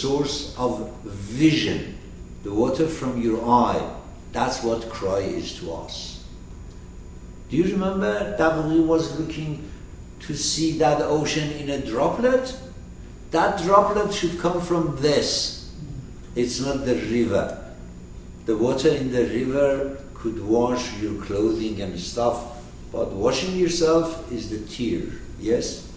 source of vision, the water from your eye. That's what cry is to us. Do you remember Daghoury was looking to see that ocean in a droplet? That droplet should come from this. It's not the river. The water in the river could wash your clothing and stuff, but washing yourself is the tear. Yes?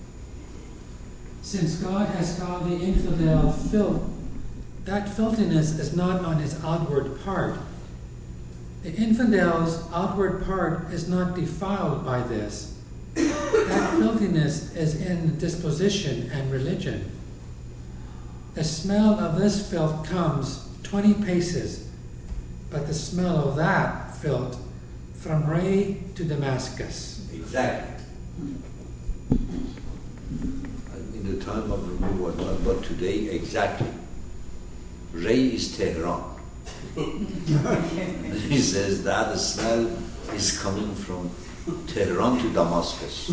Since God has called the infidel filth, that filthiness is not on his outward part. The infidel's outward part is not defiled by this. That filthiness is in disposition and religion. The smell of this filth comes 20 paces, but the smell of that filth from Ray to Damascus. Exactly. In the time of Rumi was not, but today exactly. Ray is Tehran. He says that the smell is coming from Tehran to Damascus.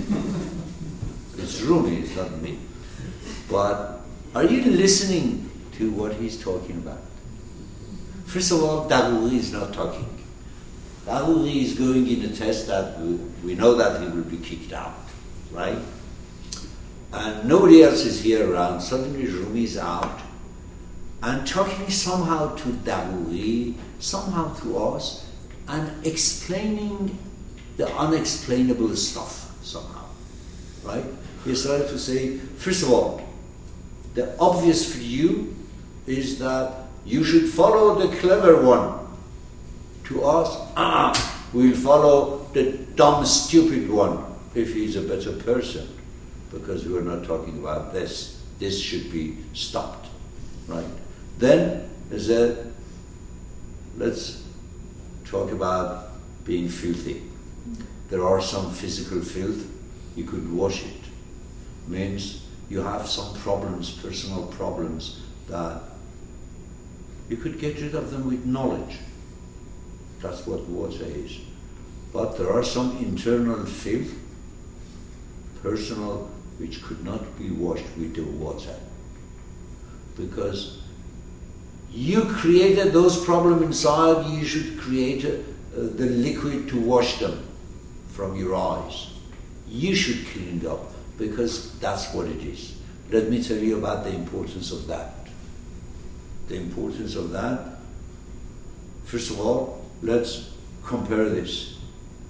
It's Rumi, it's not me. But are you listening to what he's talking about? First of all, Daghoury is not talking. Daghoury is going in a test that we know that he will be kicked out, right? And nobody else is here around. Suddenly Rumi is out and talking somehow to Daghoury, somehow to us, and explaining the unexplainable stuff somehow, right? He started to say, first of all, the obvious for you is that you should follow the clever one. To us, we'll follow the dumb, stupid one if he's a better person, because we're not talking about this. This should be stopped, right? Then he said, let's talk about being filthy. There are some physical filth, you could wash it. Means you have some problems, personal problems, that you could get rid of them with knowledge. That's what water is. But there are some internal filth, personal, which could not be washed with the water. Because you created those problems inside, you should create the liquid to wash them from your eyes. You should clean it up, because that's what it is. Let me tell you about the importance of that. The importance of that, first of all, let's compare this.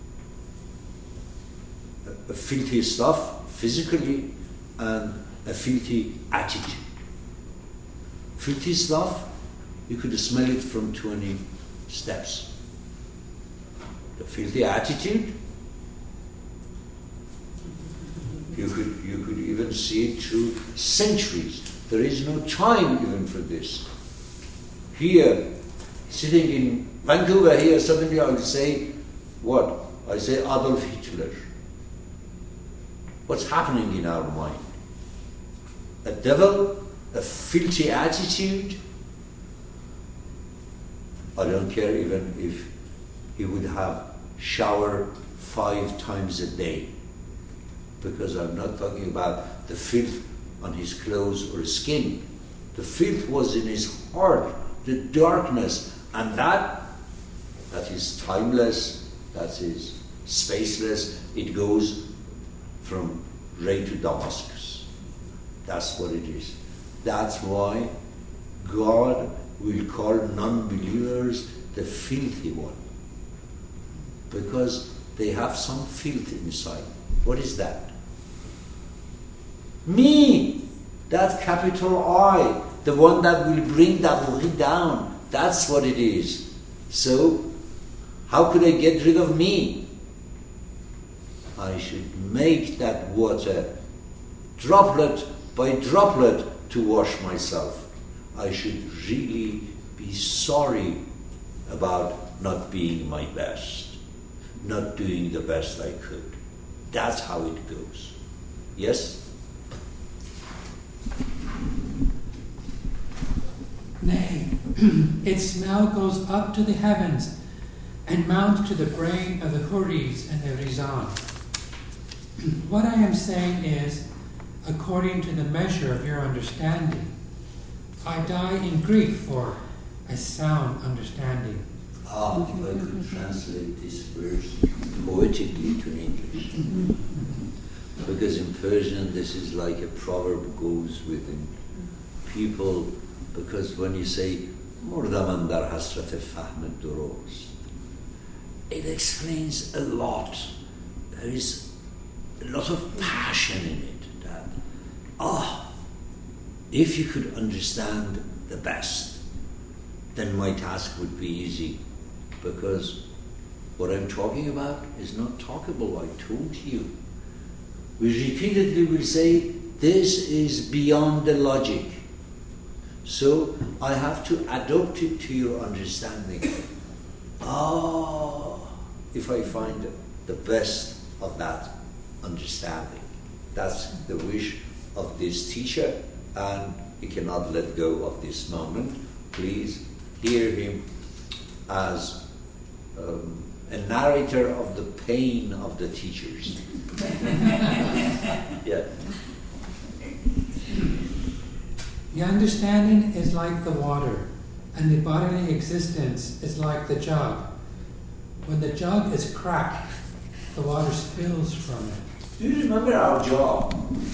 A filthy stuff, physically, and a filthy attitude. Filthy stuff, you could smell it from 20 steps. The filthy attitude, you could even see it through centuries. There is no time even for this. Here, sitting in Vancouver here, suddenly I will say, what? I say Adolf Hitler. What's happening in our mind? A devil, a filthy attitude. I don't care even if he would have shower 5 times a day, because I'm not talking about the filth on his clothes or his skin. The filth was in his heart, the darkness, and that is timeless, that is spaceless. It goes from Ray to Damascus. That's what it is. That's why God will call non-believers the filthy one, because they have some filth inside. What is that? Me, that capital I, the one that will bring Daghoury down. That's what it is. So, how could I get rid of me? I should make that water droplet by droplet to wash myself. I should really be sorry about not being my best, not doing the best I could. That's how it goes. Yes? Nay, its smell goes up to the heavens and mounts to the brain of the Houris and the Rizan. What I am saying is, according to the measure of your understanding, I die in Greek for a sound understanding. If I could translate this verse poetically to English. Because in Persian this is like a proverb goes within people, because when you say Murdaman dar hasrat fahm durost, it explains a lot. There is a lot of passion in it, that if you could understand the best, then my task would be easy, because what I'm talking about is not talkable. I told you. We repeatedly will say, this is beyond the logic. So I have to adapt it to your understanding. If I find the best of that understanding. That's the wish of this teacher, and he cannot let go of this moment. Please hear him as a narrator of the pain of the teachers. Yeah. The understanding is like the water, and the bodily existence is like the jug. When the jug is cracked, the water spills from it. Do you remember our jug?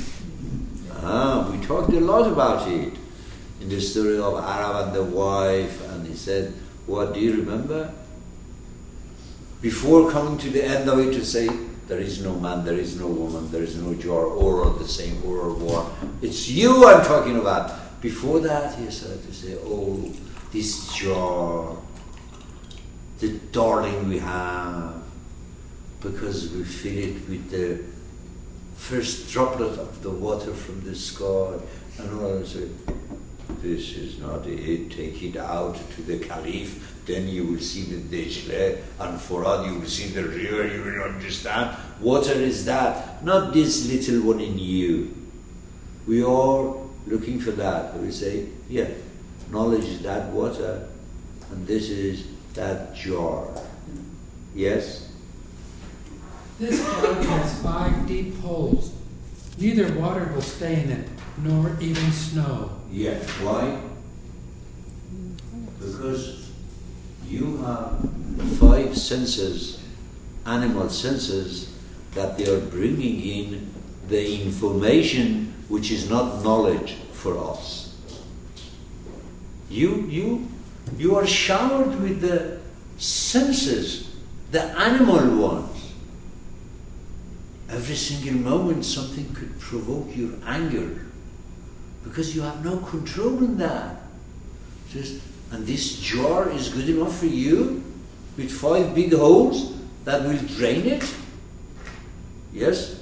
We talked a lot about it in the story of Arab and the wife, and he said, what do you remember? Before coming to the end of it to say, there is no man, there is no woman, there is no jar, or the same, or war. It's you I'm talking about. Before that, he started to say, this jar, the darling we have, because we fill it with the first droplet of the water from the sky, and all I said, this is not it, take it out to the Caliph, then you will see the Dejle, and Furat, you will see the river, you will understand. Water is that, not this little one in you. We are looking for that. We say, yeah, knowledge is that water, and this is that jar. Yes? This jug has 5 deep holes. Neither water will stay in it, nor even snow. Yeah. Why? Because you have 5 senses, animal senses, that they are bringing in the information which is not knowledge for us. You are showered with the senses, the animal ones. Every single moment something could provoke your anger, because you have no control in that. And this jar is good enough for you, with 5 big holes that will drain it? Yes?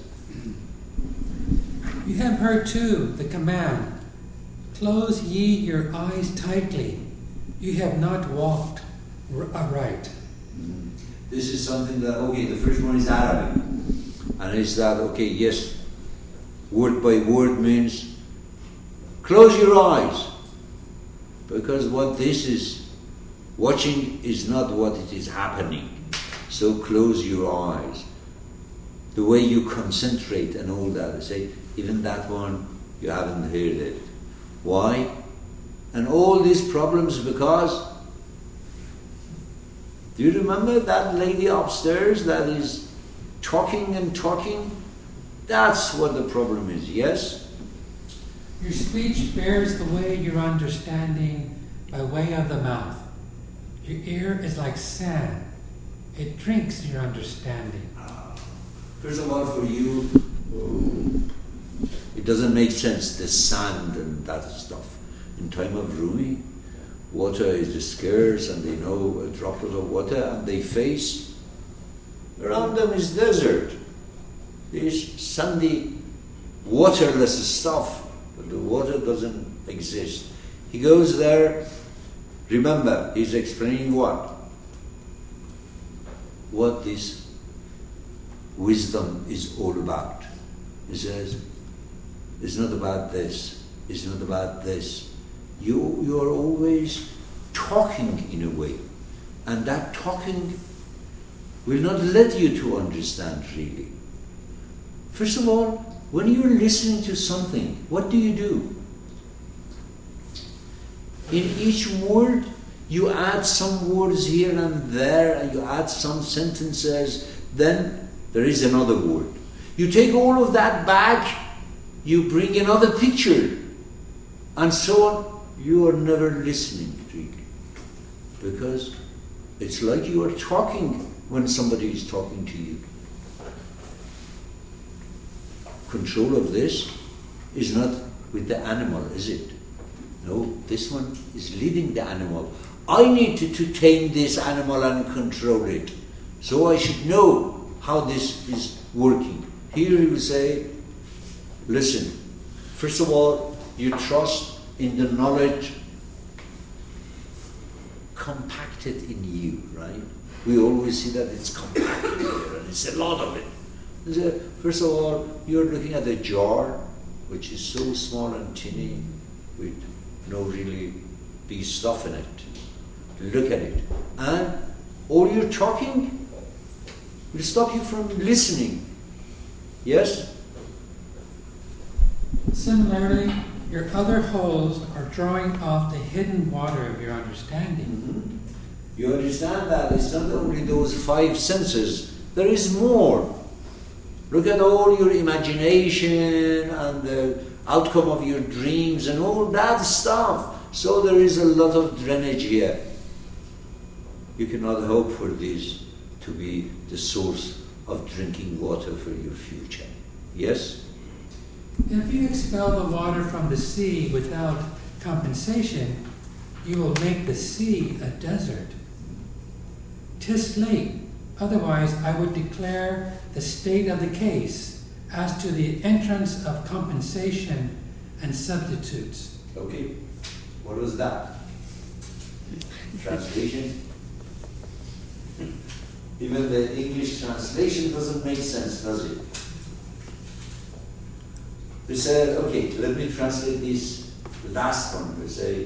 You have heard too the command, close ye your eyes tightly. You have not walked aright. This is something that, the first one is Arabic. And it's that, yes, word by word means close your eyes. Because what this is watching is not what it is happening. So close your eyes. The way you concentrate and all that. I say, even that one, you haven't heard it. Why? And all these problems because, do you remember that lady upstairs that is talking and talking? That's what the problem is, yes? Your speech bears the way your understanding by way of the mouth. Your ear is like sand. It drinks your understanding. First of all, for you, it doesn't make sense, the sand and that stuff. In time of Rumi, water is scarce, and they know a droplet of water, and they face, around them is desert. This sandy, waterless stuff, but the water doesn't exist. He goes there, remember, he's explaining what this wisdom is all about. He says, it's not about this, it's not about this. You are always talking in a way, and that talking will not let you to understand really. First of all, when you're listening to something, what do? In each word, you add some words here and there, and you add some sentences, then there is another word. You take all of that back, you bring another picture, and so on. You are never listening, really. Because it's like you are talking when somebody is talking to you. Control of this is not with the animal, is it? No, this one is leading the animal. I need to tame this animal and control it. So I should know how this is working. Here he will say, listen, first of all, you trust in the knowledge compacted in you, right? We always see that it's compacted there, and it's a lot of it. So, first of all, you're looking at a jar, which is so small and tiny, with no really big stuff in it. Look at it. And all your talking will stop you from listening. Yes? Similarly, your other holes are drawing off the hidden water of your understanding. Mm-hmm. You understand that it's not only those 5 senses, there is more. Look at all your imagination and the outcome of your dreams and all that stuff. So there is a lot of drainage here. You cannot hope for this to be the source of drinking water for your future. Yes? If you expel the water from the sea without compensation, you will make the sea a desert. 'Tis late, otherwise I would declare the state of the case as to the entrance of compensation and substitutes. Okay, what was that? Translation? Even the English translation doesn't make sense, does it? We said, okay, let me translate this last one. We say,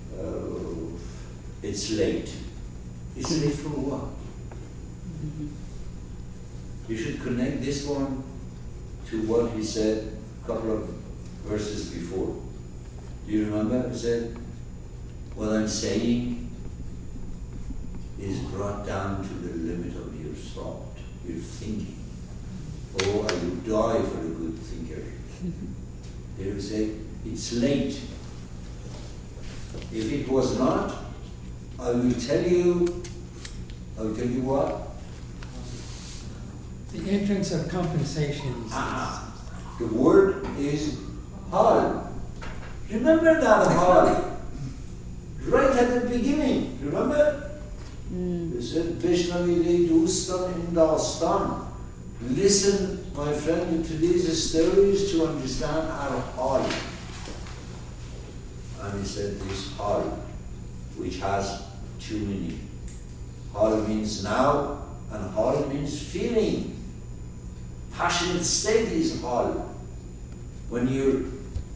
it's late. It's late for what? Mm-hmm. You should connect this one to what he said a couple of verses before. Do you remember? He said, what I'm saying is brought down to the limit of your thought, your thinking. Oh, I would die for a good thinker. They will say, it's late. If it was not, I will tell you what? The entrance of compensations. The word is hal. Remember that hal. Right at the beginning. Remember? They said, Beshnavide Dostan in Dastan. Listen, my friend, to these stories to understand our hal. And he said this hal, which has 2 meanings. Hal means now, and hal means feeling. Passionate state is hal. When you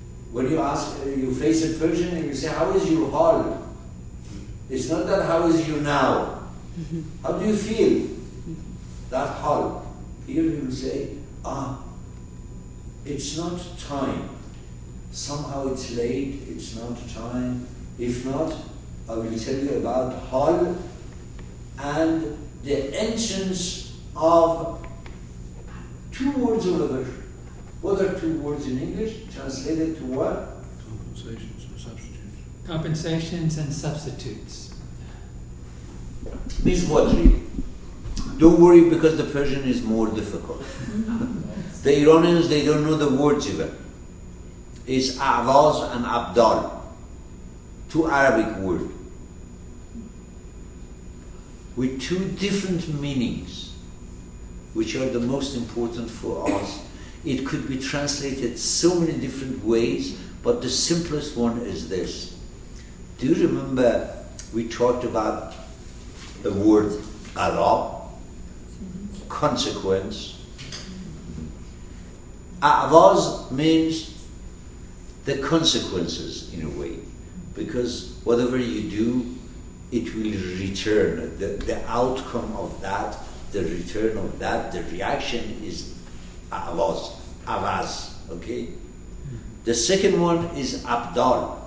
face a Persian and you say, how is your hal? It's not that how is you now. How do you feel? That hal. Here you will say, it's not time. Somehow it's late, it's not time. If not, I will tell you about hal and the entrance of 2 words over. What are 2 words in English? Translated to what? Compensations and substitutes. Compensations and substitutes. Means what really? Don't worry, because the Persian is more difficult. The Iranians, they don't know the words even. It's A'waz and Abdal. 2 Arabic words. With 2 different meanings, which are the most important for us. It could be translated so many different ways, but the simplest one is this. Do you remember we talked about the word Arab? Consequence. A'waz means the consequences in a way, because whatever you do, it will return. The outcome of that, the return of that, the reaction is A'waz, okay? The second one is Abdal.